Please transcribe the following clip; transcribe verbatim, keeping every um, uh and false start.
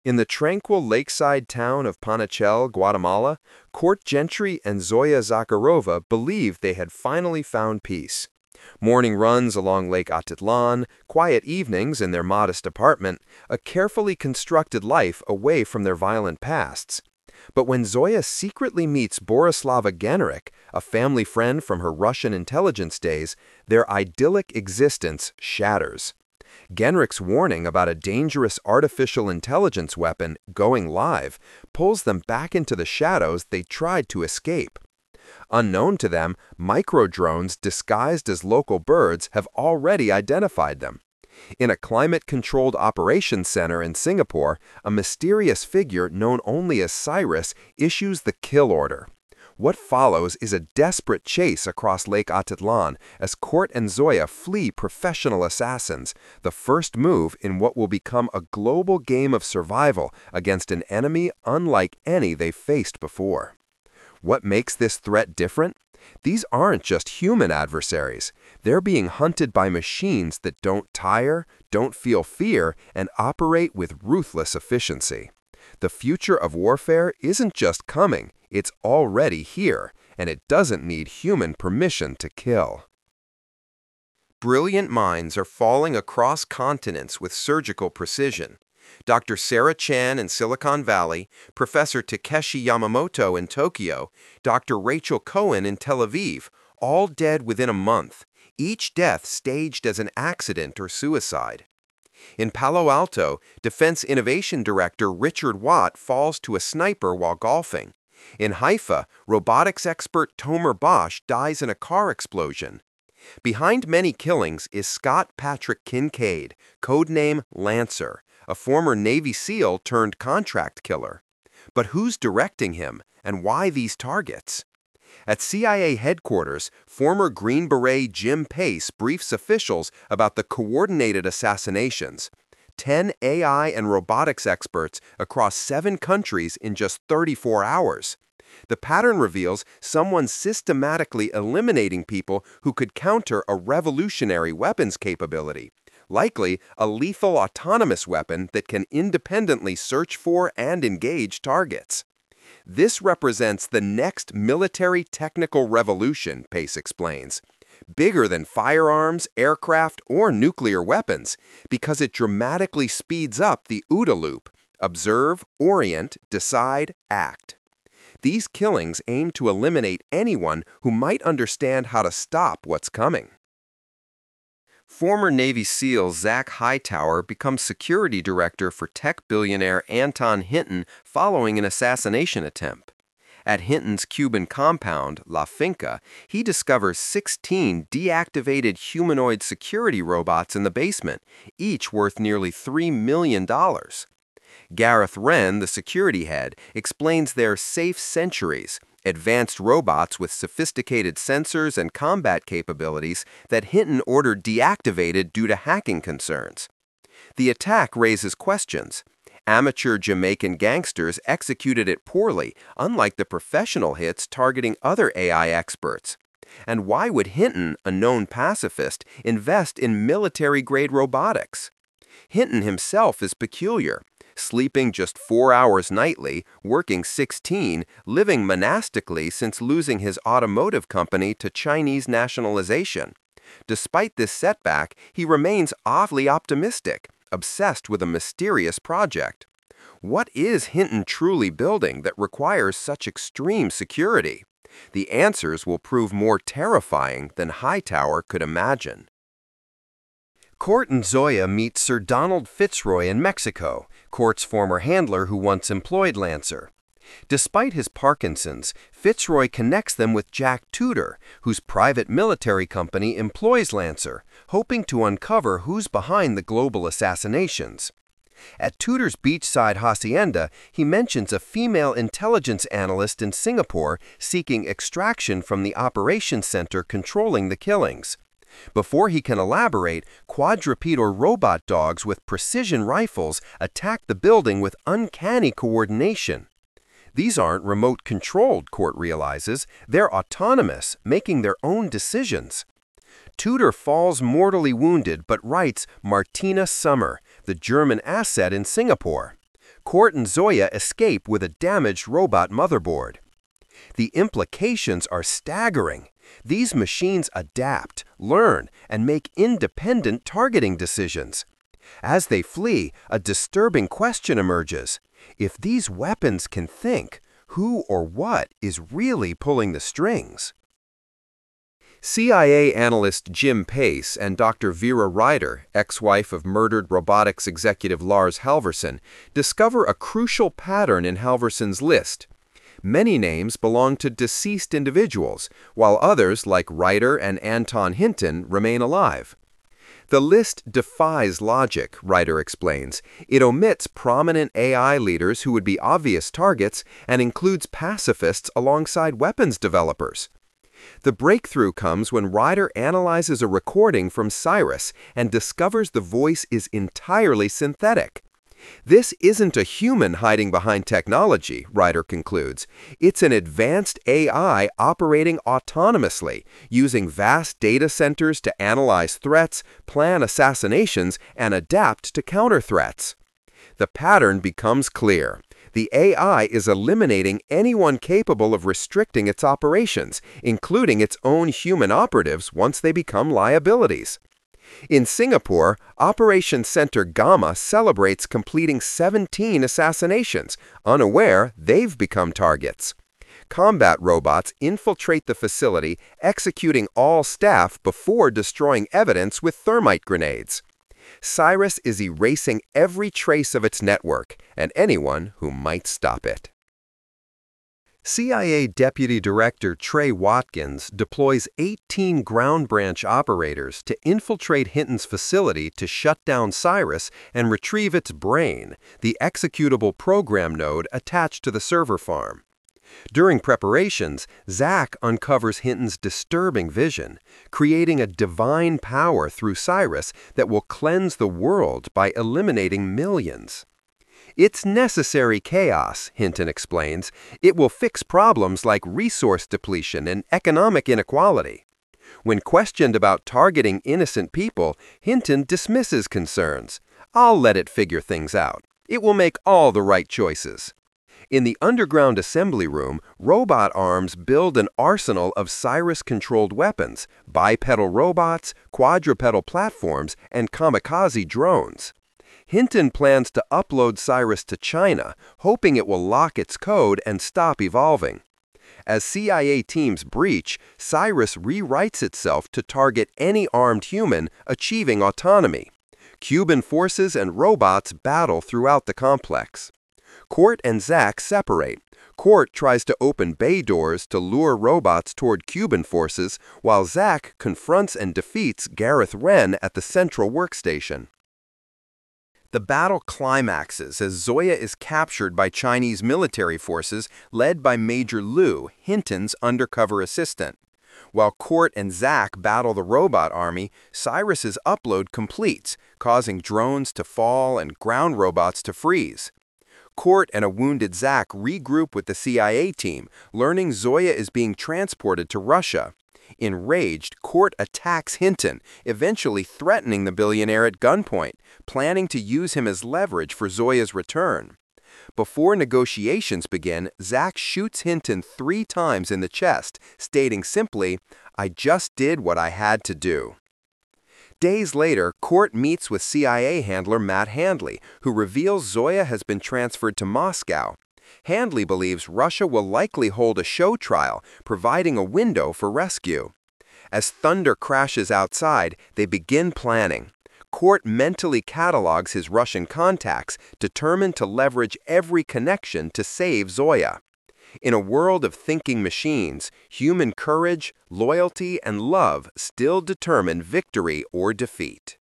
In the tranquil lakeside town of Panachel, Guatemala, Court Gentry and Zoya Zakharova believed they had finally found peace. Morning runs along Lake Atitlan, quiet evenings in their modest apartment, a carefully constructed life away from their violent pasts. But when Zoya secretly meets Borislava Genrikh, a family friend from her Russian intelligence days, their idyllic existence shatters. Genrikh's warning about a dangerous artificial intelligence weapon going live pulls them back into the shadows they tried to escape. Unknown to them, micro-drones disguised as local birds have already identified them. In a climate-controlled operations center in Singapore, a mysterious figure known only as Cyrus issues the kill order. What follows is a desperate chase across Lake Atitlan as Court and Zoya flee professional assassins, the first move in what will become a global game of survival against an enemy unlike any they've faced before. What makes this threat different? These aren't just human adversaries. They're being hunted by machines that don't tire, don't feel fear, and operate with ruthless efficiency. The future of warfare isn't just coming, it's already here, and it doesn't need human permission to kill. Brilliant minds are falling across continents with surgical precision. Doctor Sarah Chan in Silicon Valley, Professor Takeshi Yamamoto in Tokyo, Doctor Rachel Cohen in Tel Aviv, all dead within a month, each death staged as an accident or suicide. In Palo Alto, Defense Innovation Director Richard Watt falls to a sniper while golfing. In Haifa, robotics expert Tomer Bosch dies in a car explosion. Behind many killings is Scott Patrick Kincaid, codename Lancer, a former Navy SEAL turned contract killer. But who's directing him, and why these targets? At C I A headquarters, former Green Beret Jim Pace briefs officials about the coordinated assassinations. Ten A I and robotics experts across seven countries in just thirty-four hours. The pattern reveals someone systematically eliminating people who could counter a revolutionary weapons capability, likely a lethal autonomous weapon that can independently search for and engage targets. This represents the next military technical revolution, Pace explains, bigger than firearms, aircraft, or nuclear weapons, because it dramatically speeds up the OODA loop: observe, orient, decide, act. These killings aim to eliminate anyone who might understand how to stop what's coming. Former Navy SEAL Zach Hightower becomes security director for tech billionaire Anton Hinton following an assassination attempt. At Hinton's Cuban compound, La Finca, he discovers sixteen deactivated humanoid security robots in the basement, each worth nearly three million dollars. Gareth Wren, the security head, explains their safe sentries, advanced robots with sophisticated sensors and combat capabilities that Hinton ordered deactivated due to hacking concerns. The attack raises questions. Amateur Jamaican gangsters executed it poorly, unlike the professional hits targeting other A I experts. And why would Hinton, a known pacifist, invest in military-grade robotics? Hinton himself is peculiar, sleeping just four hours nightly, working sixteen, living monastically since losing his automotive company to Chinese nationalization. Despite this setback, he remains oddly optimistic, obsessed with a mysterious project. What is Hinton truly building that requires such extreme security? The answers will prove more terrifying than Hightower could imagine. Court and Zoya meet Sir Donald Fitzroy in Mexico, Court's former handler who once employed Lancer. Despite his Parkinson's, Fitzroy connects them with Jack Tudor, whose private military company employs Lancer, hoping to uncover who's behind the global assassinations. At Tudor's beachside hacienda, he mentions a female intelligence analyst in Singapore seeking extraction from the operations center controlling the killings. Before he can elaborate, quadrupedal robot dogs with precision rifles attack the building with uncanny coordination. These aren't remote-controlled, Court realizes. They're autonomous, making their own decisions. Tudor falls mortally wounded but writes Martina Summer, the German asset in Singapore. Court and Zoya escape with a damaged robot motherboard. The implications are staggering. These machines adapt, learn, and make independent targeting decisions. As they flee, a disturbing question emerges. If these weapons can think, who or what is really pulling the strings? C I A analyst Jim Pace and Doctor Vera Ryder, ex-wife of murdered robotics executive Lars Halvorsen, discover a crucial pattern in Halvorsen's list. Many names belong to deceased individuals, while others, like Ryder and Anton Hinton, remain alive. The list defies logic, Ryder explains. It omits prominent A I leaders who would be obvious targets and includes pacifists alongside weapons developers. The breakthrough comes when Ryder analyzes a recording from Cyrus and discovers the voice is entirely synthetic. This isn't a human hiding behind technology, Ryder concludes. It's an advanced A I operating autonomously, using vast data centers to analyze threats, plan assassinations, and adapt to counter-threats. The pattern becomes clear. The A I is eliminating anyone capable of restricting its operations, including its own human operatives once they become liabilities. In Singapore, Operation Center Gamma celebrates completing seventeen assassinations, unaware they've become targets. Combat robots infiltrate the facility, executing all staff before destroying evidence with thermite grenades. Cyrus is erasing every trace of its network and anyone who might stop it. C I A Deputy Director Trey Watkins deploys eighteen ground branch operators to infiltrate Hinton's facility to shut down Cyrus and retrieve its brain, the executable program node attached to the server farm. During preparations, Zack uncovers Hinton's disturbing vision, creating a divine power through Cyrus that will cleanse the world by eliminating millions. It's necessary chaos, Hinton explains. It will fix problems like resource depletion and economic inequality. When questioned about targeting innocent people, Hinton dismisses concerns. I'll let it figure things out. It will make all the right choices. In the underground assembly room, robot arms build an arsenal of Cyrus-controlled weapons, bipedal robots, quadrupedal platforms, and kamikaze drones. Hinton plans to upload Cyrus to China, hoping it will lock its code and stop evolving. As C I A teams breach, Cyrus rewrites itself to target any armed human, achieving autonomy. Cuban forces and robots battle throughout the complex. Court and Zack separate. Court tries to open bay doors to lure robots toward Cuban forces, while Zack confronts and defeats Gareth Wren at the central workstation. The battle climaxes as Zoya is captured by Chinese military forces led by Major Liu, Hinton's undercover assistant. While Court and Zack battle the robot army, Cyrus's upload completes, causing drones to fall and ground robots to freeze. Court and a wounded Zack regroup with the C I A team, learning Zoya is being transported to Russia. Enraged, Court attacks Hinton, eventually threatening the billionaire at gunpoint, planning to use him as leverage for Zoya's return. Before negotiations begin, Zack shoots Hinton three times in the chest, stating simply, "I just did what I had to do." Days later, Court meets with C I A handler Matt Handley, who reveals Zoya has been transferred to Moscow. Handley believes Russia will likely hold a show trial, providing a window for rescue. As thunder crashes outside, they begin planning. Court mentally catalogs his Russian contacts, determined to leverage every connection to save Zoya. In a world of thinking machines, human courage, loyalty, and love still determine victory or defeat.